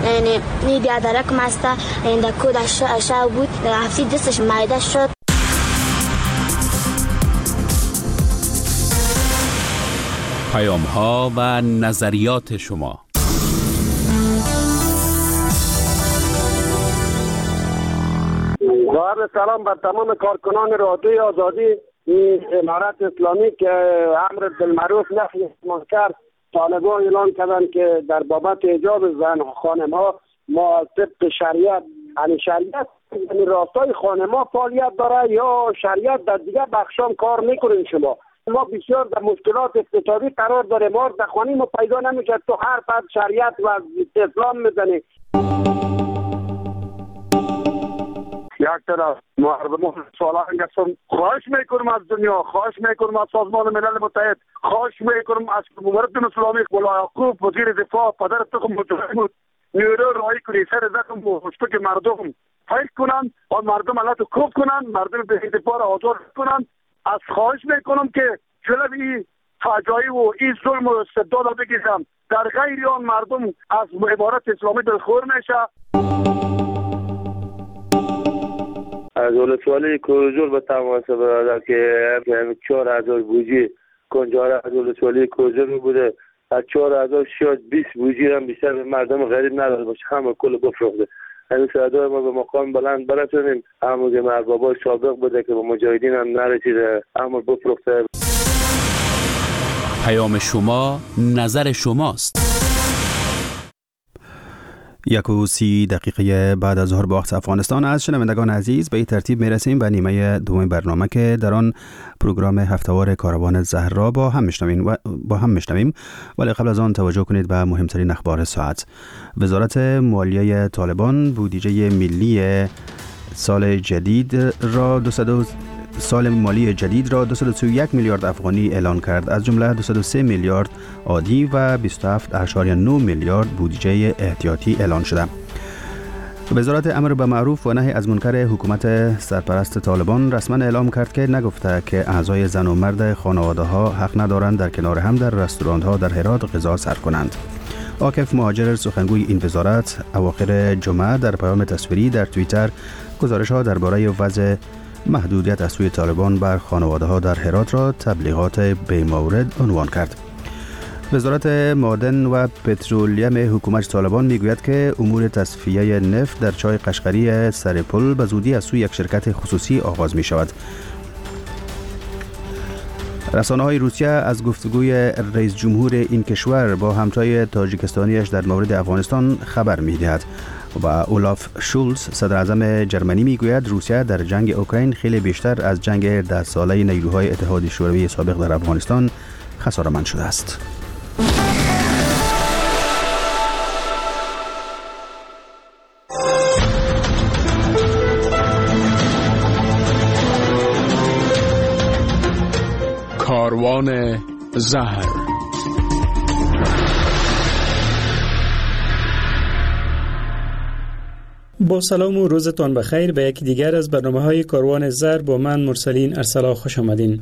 این بیادرک مسته این دکو شو بود، هفتی دستش مایده شد. پیام‌ها و نظریات شما. با سلام بر تمام کارکنان رادیوی آزادی امارت اسلامی که امر بالمعروف نهی عن المنکر طالبان اعلان کردند که در بابت حجاب زن خانم‌ها ما طبق شریعت، یعنی شریعت یعنی راستای خانم‌ها فعالیت داره یا شریعت در دیگه بخشام کار میکنین. شما ما بسیار در مشکلات اقتصادی قرار داریم، ما در خانه ما پیدا نمیشه، تو هر فرد شریعت و اسلام میزنی. یک طرف مردم سوالان هستم، خواهش میکنم از دنیا، خواهش میکنم از سازمان ملل متحد، خواهش میکنم از امارت اسلامی، مولا یعقوب وزیر دفاع پدر تخم مجاهد بود، نیرو رای کنی سر زخم و که مردم فایت کنن و مردم علت کوب کنن، مردم به اعتبار آزار کنن. از خواهش میکنم که جلوی فجایی و این ظلم و استبداد را بگیرم. در غیر آن مردم از عبارت اسلامی دلخور میشه. از ولسوالی کوزول به تماس برادر که 4000 بوجی کنجاره از ولسوالی کوزول بوده، از 4000 شاید 20 بوجی هم بیشتر مردم غریب نداره باشه، همه کل بفروخته. همین صدای ما به مقام بلند برسونیم. همون که مربابای سابق بوده که به مجاهدین هم نرسیده، همون بفروخته. پیام شما، نظر شماست. 1:30 دقیقه بعد از ظهر به وقت افغانستان. از شنوندگان عزیز به این ترتیب میرسیم به نیمه دوم برنامه که در آن پروگرام هفتهوار کاروان زهرا با هم میشنویم. ولی قبل از آن توجه کنید به مهمترین اخبار ساعت. وزارت مالیه طالبان بودجه ملی سال مالی جدید را 231 میلیارد افغانی اعلان کرد، از جمله 203 میلیارد عادی و 27.9 میلیارد بودجه احتیاطی اعلان شده. وزارت امر به معروف و نهی از منکر حکومت سرپرست طالبان رسما اعلام کرد که نگفته که اعضای زن و مرد خانواده ها حق ندارند در کنار هم در رستوران ها در هرات غذا سرو کنند. عاکف مهاجر سخنگوی این وزارت اواخر جمعه در پیام تصویری در توییتر گزارش ها درباره وضع محدودیت از سوی طالبان بر خانواده ها در هرات را تبلیغات بی‌مورد عنوان کرد. وزارت معدن و پترولیم حکومت طالبان میگوید که امور تصفیه نفت در چای قشقری سر پل به زودی از سوی یک شرکت خصوصی آغاز می شود. رسانه‌های روسیه از گفتگوی رئیس جمهور این کشور با همتای تاجیکستانیش در مورد افغانستان خبر می‌دهد و اولاف شولز صدر اعظم جرمنی میگوید روسیه در جنگ اوکراین خیلی بیشتر از جنگ 10 ساله نیروهای اتحاد شوروی سابق در افغانستان خساره‌مند شده است. کاروان زهر. با سلام و روزتان بخیر به یکی دیگر از برنامه‌های کاروان زهر با من مرسلین ارسلا خوش آمدین.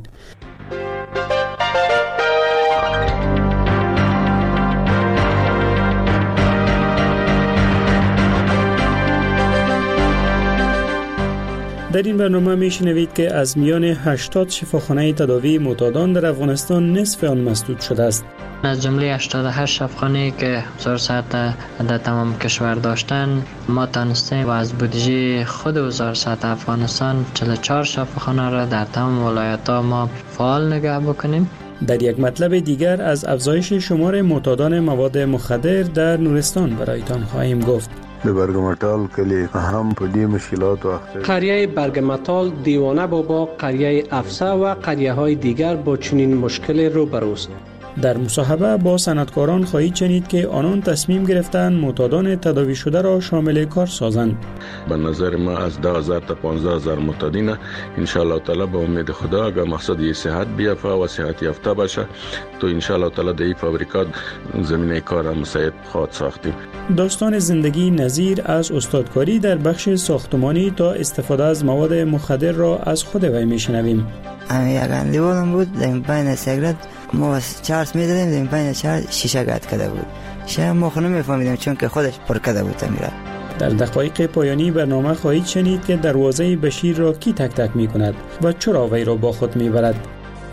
در این برنامه میشنوید که از میان 80 شفاخانه تداوی معتادان در افغانستان نصف آن مسدود شده است. از جمله 88 شفاخانه که وزارت صحت در تمام کشور داشتن، ما تانستیم و از بودجه خود وزارت صحت افغانستان 44 شفاخانه را در تمام ولایت‌ها ما فعال نگه بکنیم. در یک مطلب دیگر از افزایش شمار معتادان مواد مخدر در نورستان برایتان خواهیم گفت. د برگمټال کلی هم په دې مشکلات وخت قریه برگمټال، دیوانه بابا، قریه افسه و قریه های دیگر با چنین مشکل روبروست. در مصاحبه با صنعتکاران خواهید شنید که آنان تصمیم گرفتند معتادان تداوی شده را شامل کار سازند. به نظر ما از 10,000 تا 15,000 معتادین ان شاء الله تعالی به امید خدا اگر مقصد یه صحت بیافته و صحت یافته باشه تو ان شاء الله تعالی در این فابریکات زمینه کار مساعد خواهد ساختیم. داستان زندگی نظیر از استادکاری در بخش ساختمانی تا استفاده از مواد مخدر را از خود وی میشنویم. یک اندیوالم بود در بین سیگرت ما چارس میدادیم، در بین چارس شیشه قطع کرده بود. شاید ما خود نمیفهمیدیم چون که خودش پر کرده بود میره. در دقایق پایانی برنامه خواهید شنید که دروازه بشیر را کی تک تک می کند و چرا وی را با خود میبرد.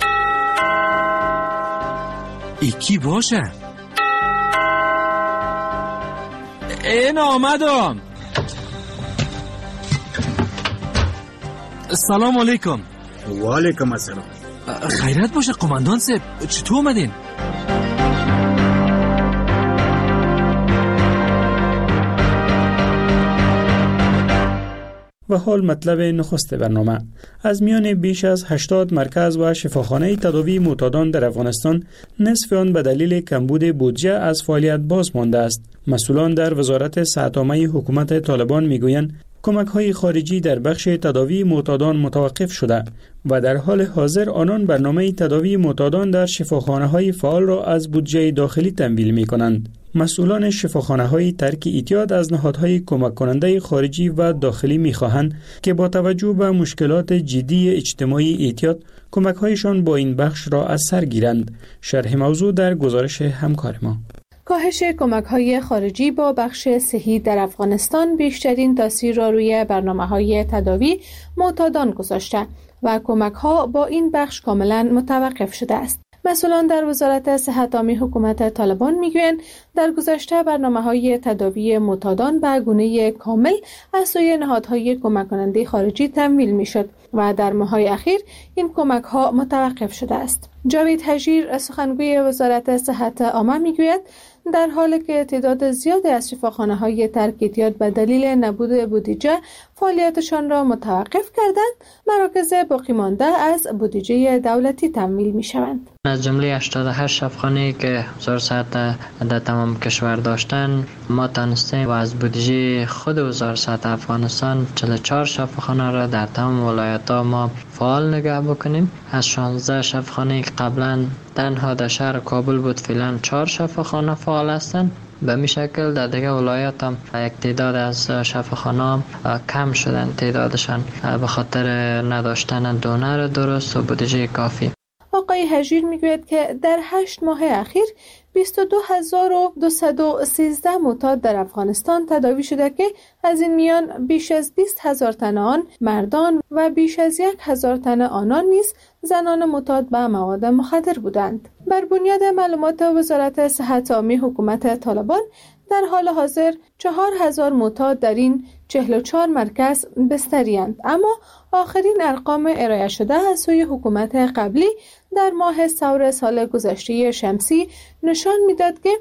ای کی باشه؟ این آمدم. سلام علیکم. و علیکم السلام. خیرت باشه قماندان صاحب، چطور اومدین؟ و حال مطلب نخست برنامه. از میان بیش از 80 مرکز و شفاخانه تداوی معتادان در افغانستان نصف آن به دلیل کمبود بودجه از فعالیت باز مانده است. مسئولان در وزارت صحت عامه حکومت طالبان میگویند کمک‌های خارجی در بخش تداوی معتادان متوقف شده و در حال حاضر آنان برنامه تداوی معتادان در شفاخانه‌های فعال را از بودجه داخلی تمویل می‌کنند. مسئولان شفاخانه‌های ترک اعتیاد از نهادهای کمک کننده خارجی و داخلی می‌خواهند که با توجه به مشکلات جدی اجتماعی اعتیاد کمک‌هایشان با این بخش را از سر گیرند. شرح موضوع در گزارش همکار ما. کاهش کمک‌های خارجی با بخش صحی در افغانستان بیشترین تاثیر را روی برنامه‌های تداوی معتادان گذاشته و کمک‌ها با این بخش کاملا متوقف شده است. مسئولان در وزارت صحت عامه حکومت طالبان میگویند در گذشته برنامه‌های تداوی معتادان به گونه کامل از سوی نهادهای کمک کننده خارجی تمویل میشد و در ماه‌های اخیر این کمک‌ها متوقف شده است. جاوید حجیر سخنگوی وزارت صحت عامه میگوید در حالی که تعداد زیادی از شفاخانه‌های ترک اعتیاد به دلیل نبود بودجه فعالیتشان را متوقف کردند، مراکز باقی مانده از بودجه دولتی تمویل می‌شوند. از جمله 88 شفاخانه‌ای که وزارت صحت در تمام کشور داشتن، ما تانستیم و از بودجه خود وزارت صحت افغانستان 44 شفاخانه را در تمام ولایت‌ها ما فعال نگه بکنیم. از 16 شفاخانه‌ای که قبلا تنها در شهر کابل بود، فعلا 4 شفاخانه فعال هستند. به می شکل در دیگه ولایت هم یک تعداد از شفاخانه کم شدن تعدادشان به خاطر نداشتن دونر درست و بودجه کافی. آقای حجیر میگوید که در 8 ماه اخیر 22213 معتاد در افغانستان تداوی شده که از این میان بیش از 20,000 تن آن مردان و بیش از 1,000 تن آنان نیز زنان معتاد به مواد مخدر بودند. بر بنیاد معلومات وزارت صحت عامه حکومت طالبان در حال حاضر 4,000 معتاد در این 44 مرکز بستری‌اند، اما آخرین ارقام ارائه شده از سوی حکومت قبلی در ماه ثور سال گذشته شمسی نشان می‌داد که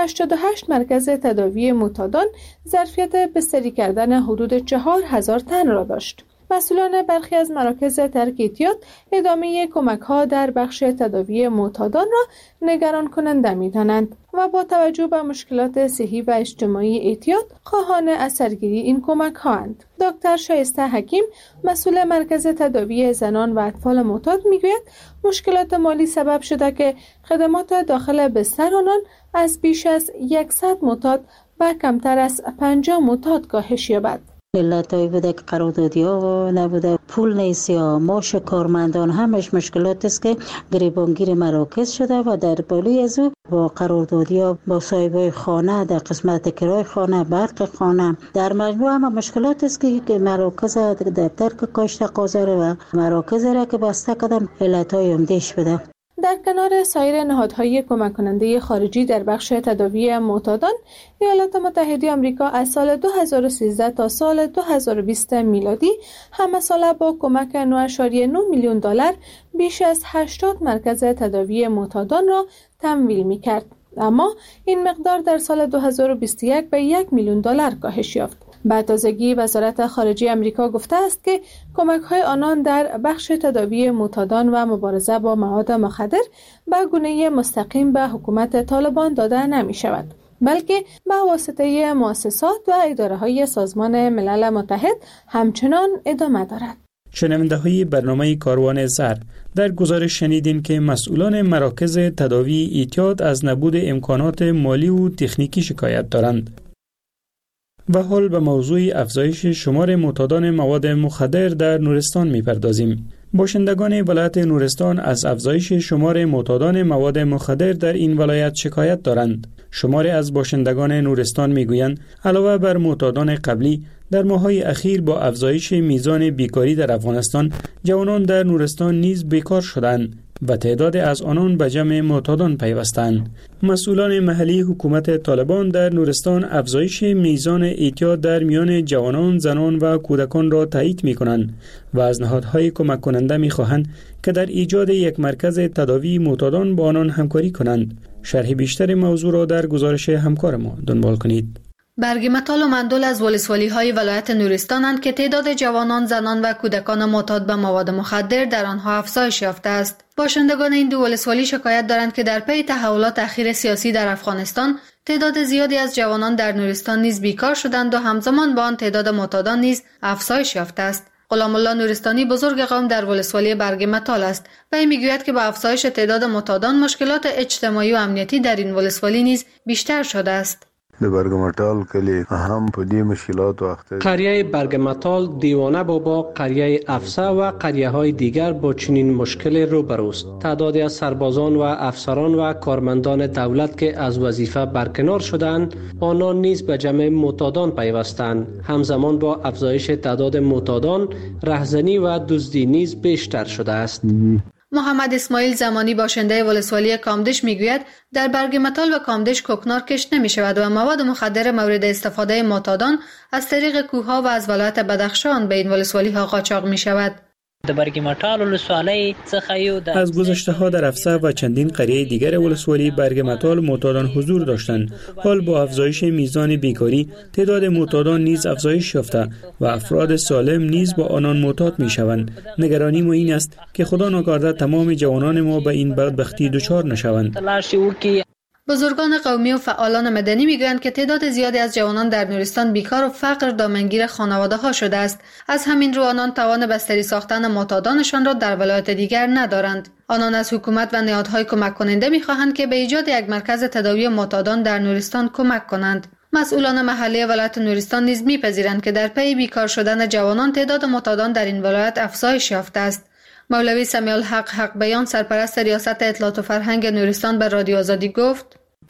88 مرکز تداوی معتادان ظرفیت بستری کردن حدود 4,000 تن را داشت. مسئولان برخی از مراکز ترک اعتیاد ادامه کمک‌ها در بخش تداوی معتادان را نگران کننده می‌دانند و با توجه به مشکلات صحی و اجتماعی اعتیاد خواهان از سرگیری این کمک‌هااند. دکتر شایسته حکیم مسئول مرکز تداوی زنان و اطفال معتاد می‌گوید مشکلات مالی سبب شده که خدمات داخل بستر آنان از بیش از 100 معتاد به کمتر از 50 معتاد کاهش یابد. علتایی بوده که قراردادی ها نبوده، پول نیست یا معاش کارمندان، همش مشکلات است که گریبانگیر مراکز شده و در بالای از او با قراردادی ها با صاحبای خانه در قسمت کرای خانه، برق خانه، در مجموع هم مشکلات است که مراکز در ترک کاشت قاضر و مراکز را که بسته کردن علتای عمده‌اش بوده. در کنار سایر نهادهای کمک کننده خارجی در بخش تداوی معتادان، ایالات متحده آمریکا از سال 2013 تا سال 2020 میلادی همساله با کمک 9.9 میلیون دلار بیش از 80 مرکز تداوی معتادان را تمویل می‌کرد، اما این مقدار در سال 2021 به 1 میلیون دلار کاهش یافت. به تازگی وزارت خارجه آمریکا گفته است که کمک‌های آنان در بخش تداوی معتادان و مبارزه با مواد مخدر به گونه مستقیم به حکومت طالبان داده نمی‌شود، بلکه به واسطه مؤسسات و اداره‌های سازمان ملل متحد همچنان ادامه دارد. شنونده برنامه کاروان زر، در گزارش شنیدیم که مسئولان مراکز تداوی اعتیاد از نبود امکانات مالی و تکنیکی شکایت دارند. و حال به موضوع افزایش شمار معتادان مواد مخدر در نورستان می‌پردازیم. باشندگان ولایت نورستان از افزایش شمار معتادان مواد مخدر در این ولایت شکایت دارند. شماری از باشندگان نورستان میگویند علاوه بر معتادان قبلی، در ماه‌های اخیر با افزایش میزان بیکاری در افغانستان، جوانان در نورستان نیز بیکار شدند و تعداد از آنان به جمع معتادان پیوستند. مسئولان محلی حکومت طالبان در نورستان افزایش میزان اعتیاد در میان جوانان، زنان و کودکان را تایید می‌کنند و از نهادهای کمک کننده می‌خواهند که در ایجاد یک مرکز تداوی معتادان با آنان همکاری کنند. شرح بیشتر موضوع را در گزارش همکار ما دنبال کنید. برگمتال و مندول از ولسوالی‌های ولایت نورستانند که تعداد جوانان، زنان و کودکان معتاد به مواد مخدر در آنها افزایش یافته است. باشندگان این دو ولسوالی شکایت دارند که در پی تحولات اخیر سیاسی در افغانستان، تعداد زیادی از جوانان در نورستان نیز بیکار شدند و همزمان با آن تعداد معتادان نیز افزایش یافته است. غلام الله نورستانی بزرگ قوم در ولسوالی برگ متال است و این میگوید که با افزایش تعداد معتادان مشکلات اجتماعی و امنیتی در این ولسوالی نیز بیشتر شده است. د برگمټال کلی هم په دې مشکلات وخت قریه برگمتال، دیوانه بابا، قریه افسه و قریه های دیگر با چنین مشکل روبروست. تعدادی از سربازان و افسران و کارمندان دولت که از وظیفه برکنار شدند، آنان نیز به جمع معتادان پیوستند. همزمان با افزایش تعداد معتادان، رهزنی و دزدی نیز بیشتر شده است. محمد اسماعیل زمانی باشنده ولسوالی کامدش میگوید در برگ متال و کامدش کوکنار کشت نمی شود و مواد مخدر مورد استفاده معتادان از طریق کوهها و از ولایت بدخشان به این ولسوالی ها قاچاق می شود. از گذشته ها در افسه و چندین قریه دیگر ولسوالی برگ متال معتادان حضور داشتند. حال با افزایش میزان بیکاری تعداد معتادان نیز افزایش یافته و افراد سالم نیز با آنان معتاد می شوند. نگرانی ما این است که خدا ناکرده تمام جوانان ما به این بدبختی دچار نشوند. بزرگان قومی و فعالان مدنی میگویند که تعداد زیادی از جوانان در نورستان بیکار و فقر دامنگیر خانواده ها شده است. از همین رو آنان توان بستری ساختن معتادانشان را در ولایت دیگر ندارند. آنان از حکومت و نهادهای کمک کننده میخواهند که به ایجاد یک مرکز تداوی معتادان در نورستان کمک کنند. مسئولان محلی ولایت نورستان نیز میپذیرند که در پی بیکار شدن جوانان تعداد معتادان در این ولایت افزایش یافته است. مولوی سمیع الحق حق بیان سرپرست ریاست اطلاعات و فرهنگ نورستان به رادیو آزادی گفت: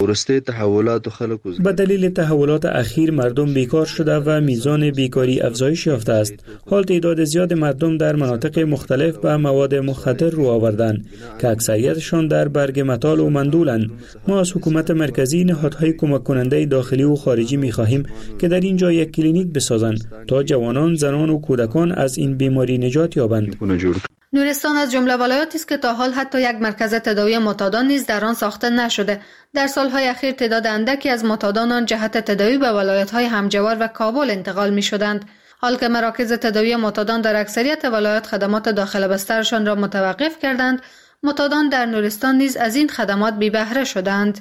به دلیل تحولات اخیر مردم بیکار شده و میزان بیکاری افزایش یافته است. حال تعداد زیاد مردم در مناطق مختلف به مواد مخدر رو آوردند که اکثریتشان در برگ متال و مندولند. ما از حکومت مرکزی نهادهای کمک کننده داخلی و خارجی می‌خواهیم که در اینجا یک کلینیک بسازند تا جوانان، زنان و کودکان از این بیماری نجات یابند. نورستان از جمله ولایاتی است که تا حال حتی یک مرکز تداوی معتادان نیز در آن ساخته نشده. در سالهای اخیر تعداد اندکی از معتادان آن جهت تداوی به ولایت‌های همجوار و کابل انتقال می‌شدند. حال که مراکز تداوی معتادان در اکثریت ولایات خدمات داخل بسترشان را متوقف کردند، معتادان در نورستان نیز از این خدمات بی بهره شدند.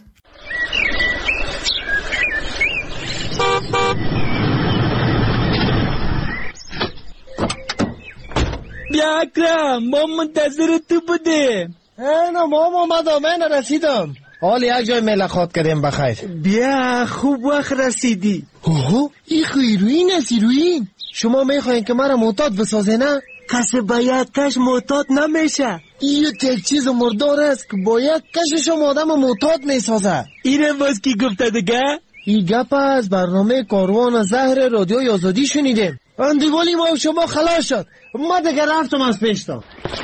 بیا اکرم، ما منتظر تو بودیم. نه مام اومدم، من رسیدم. حال یک جای ملاقات کردیم بخیر. بیا خوب وقت رسیدی. اوه این هیروین است. هیروین شما میخواین که مرا معتاد بسازه نه؟ کسی با یک کش معتاد نمیشه. این یک چیز مردار است که با یک کشش آدم معتاد میسازه. اینه باز کی گفته دیگه؟ این گپ از برنامه کاروان زهر رادیوی آزادی شنیدیم. اندیوالی ما شما خلاص شد. ما دیگه رفتم از پیشتا.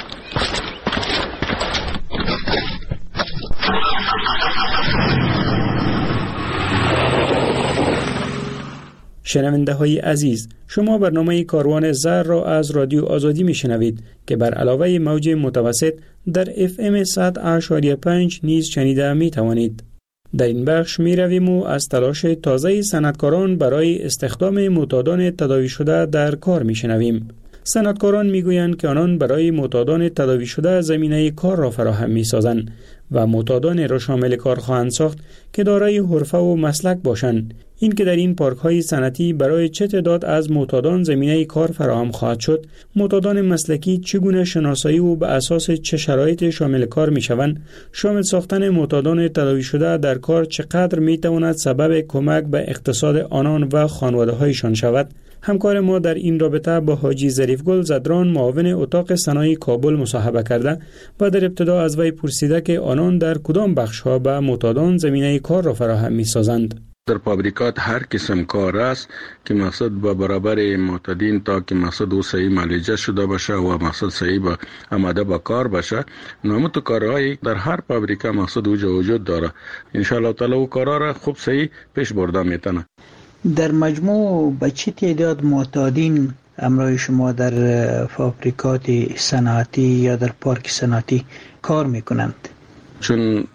شنونده های عزیز، شما برنامه کاروان زهر را از رادیو آزادی می شنوید که بر علاوه موج متوسط در FM 100.5 نیز شنیده می توانید. در این بخش می رویم و از تلاش تازه صنعتکاران برای استخدام معتادان تداوی شده در کار می شنویم. صنعتکاران می گویند که آنان برای معتادان تداوی شده زمینه کار را فراهم می سازند و معتادان را شامل کار خواهند ساخت که دارای حرفه و مسلک باشند. این که در این پارک های صنعتی برای چه تعداد از معتادان زمینه کار فراهم خواهد شد، معتادان مسلکی چگونه شناسایی و به اساس چه شرایط شامل کار می شوند، شامل ساختن معتادان تداوی شده در کار چقدر می تواند سبب کمک به اقتصاد آنان و خانواده هایشان شود. همکار ما در این رابطه با حاجی ظریفگل زدران معاون اتاق صنایع کابل مصاحبه کرده و در ابتدا از وی پرسیده که آنان در کدام بخش ها به معتادان زمینه کار را فراهم می سازند. در فابریکات هر قسم کار است که مقصد به برابر معتادین تا که مقصد او صحیح معالجه شده باشه و مقصد صحیح با آماده به کار باشه. نامت کارهای در هر فابریکه مقصد وجود داره. ان شاء الله تعالی او کارا را خوب صحیح پیش برده میتونه. در مجموع به چه تعداد معتادین همراه شما در فابریکات صنعتی یا در پارک صنعتی کار میکنند؟ چون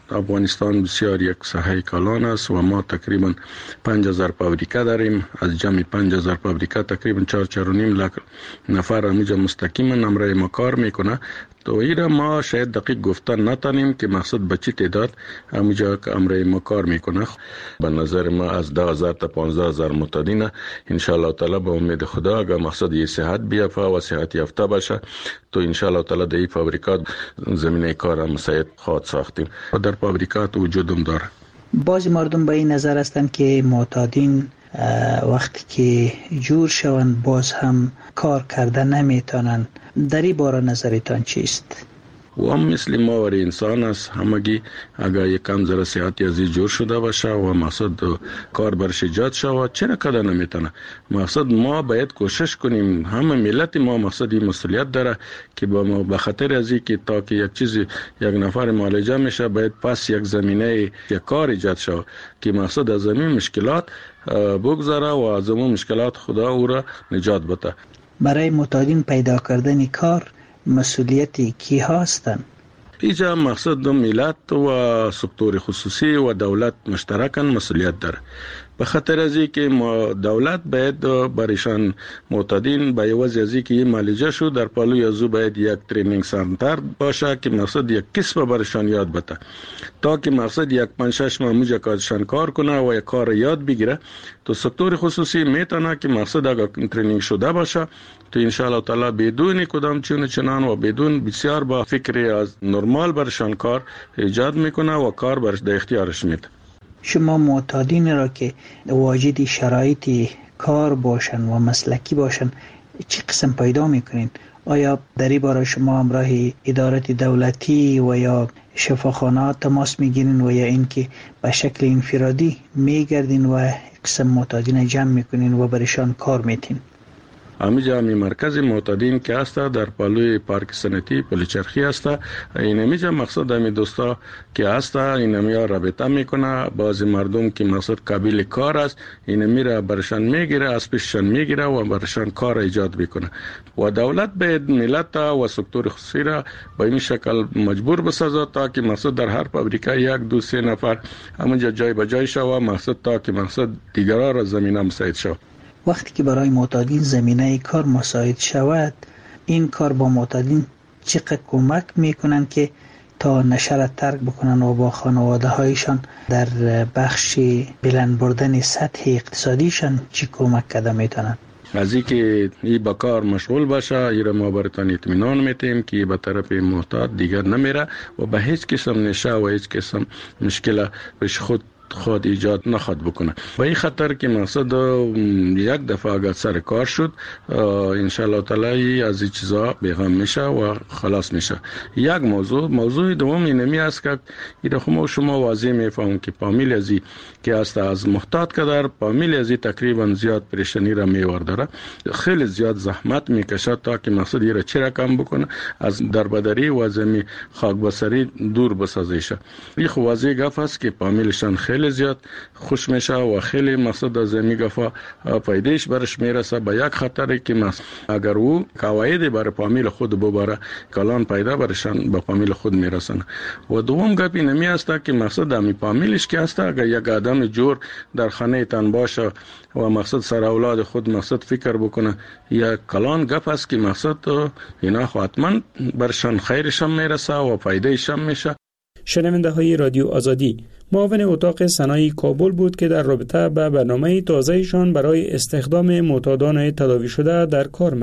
افغانستان بسیار یک ساحه کلان است و ما تقریبا 5000 فابریکه داریم. از جمع 5000 فابریکه تقریبا 4.5 لک نفر همینجا مستقیما همراه ما کار میکنه. تو ایرا ما شاید دقیق گفتن نتانیم که مقصد به چی تعداد همینجا که همراه ما کار میکنه. به نظر ما از 10,000 تا 15,000 متدین ان شاء الله تعالی به امید خدا اگر مقصد یه صحت بیافته و صحت یافته باشه تو ان شاء الله تعالی در این فابریکات زمینه کار مساعد خواهد ساختیم و در فابریکات وجودم داره. بعضی مردم به این نظر هستند که معتادین وقتی که جور شوند باز هم کار کردن نمیتونن. در این باره نظرتان چیست؟ و هم مثل ما و انسان است، همگی اگر یک کم ذره صحت یزی جور شده باشه و مقصد کار برش ایجاد شود چرا کده نمیتونه. مقصد ما باید کوشش کنیم، همه ملت ما مقصد این مسئولیت داره که با ما به خاطر از که تا که یک چیزی یک نفر معالجه میشه باید پس یک زمینه یک کار ایجاد شود که مقصد از زمین مشکلات بگذاره و از زمین مشکلات خدا او را نجات بده. برای معتادین پیدا کردن کار مسئولیتی کی هستند؟ اینجا مقصد ملت و سکتور خصوصی و دولت مشترکاً مسئولیت داره. به خاطر از اینکه دولت باید برایشان معتادین به وجه از اینکه این معالجه شد در پالوی ازو باید یک ترینینگ سنتر باشه که مقصد یک کسب برایشان یاد بده تا که مقصد یک 5-6 ماه موجه کارشان کار کنه و یک کار یاد بگیره. تو سکتور خصوصی میتونه که مقصد اگر ترینینگ شده باشه تو ان شاء الله تعالی بدون کدام چنان و بدون بسیار با فکری از نرمال برشان کار ایجاد میکنه و کار برش در اختیارش میده. شما معتادین را که واجد شرایط کار باشن و مسلکی باشن چه قسم پیدا میکنین؟ آیا در این باره شما همراه ادارات دولتی و یا شفاخانه تماس میگیرین و یا اینکه به شکل انفرادی میگردین و قسم معتادین جمع میکنین و برشان کار میتین؟ همینجا مرکز معتادین که است در پالوی پارک سنتی پلچرخی است. اینمیجا مقصد همی دوستا که است اینمیا رابطه میکنه. بعضی مردم که مقصد قابل کار است اینمی را برشان میگیره، از پیششان میگیره و برشان کار ایجاد میکنه. و دولت باید ملت و سکتور خصوصی را به این شکل مجبور بسازه تا که مقصد در هر فابریکه 1-2-3 نفر همونجا جای به جای شود مقصد تا که مقصد دیگران را زمینه مساعد شود. وقتی که برای معتادین زمینه کار مساعد شود این کار با معتادین چقدر کمک میکنن که تا نشه را ترک بکنن و با خانواده هایشان در بخش بلند بردن سطح اقتصادیشان چی کمک کرده میتونن؟ از اینکه این با کار مشغول باشه ایره ما براتان اطمینان میتیم که به طرف معتاد دیگر نمیره و به هیچ قسم نشه و هیچ قسم مشکل پیش خود ایجاد نخواد بکنه. با این خطر که مقصد یک دفعه اگر سر کار شد ان شاء الله تعالی از این چیزا بیغم میشه و خلاص میشه. یک موضوع دوم اینمی است که ایره شما واضح میفهمون که فامیل ازی که است از محتاط کدر فامیل ازی تقریبا زیاد پریشانی را میورداره، خیلی زیاد زحمت میکشه تا که مقصد ایره چرا کم بکنه از دربدری و زمین خاک بسری دور بسازیشه. این واضح گفت است که فامیلشان خیلی زیاد خوش میشه و خیلی مقصد از زمین گفا پیدایش برش میرسه به یک خطری که اگر او قواعد برای فامیل خود ببره کلان پیدا برشان به فامیل خود میرسن. و دوم گپ اینمی است که مقصد امی فامیلش که است اگر یک آدم جور در خانه تن باشه و مقصد سر اولاد خود مقصد فکر بکنه یا کلان گپ است که مقصد اینا حتما برشان خیرشان میرسه و فایدهشان میشه. شنونده های رادیو آزادی، معاون اتاق صنایع کابل بود که در رابطه به برنامه تازه‌شان برای استخدام معتادان تداوی شده در کار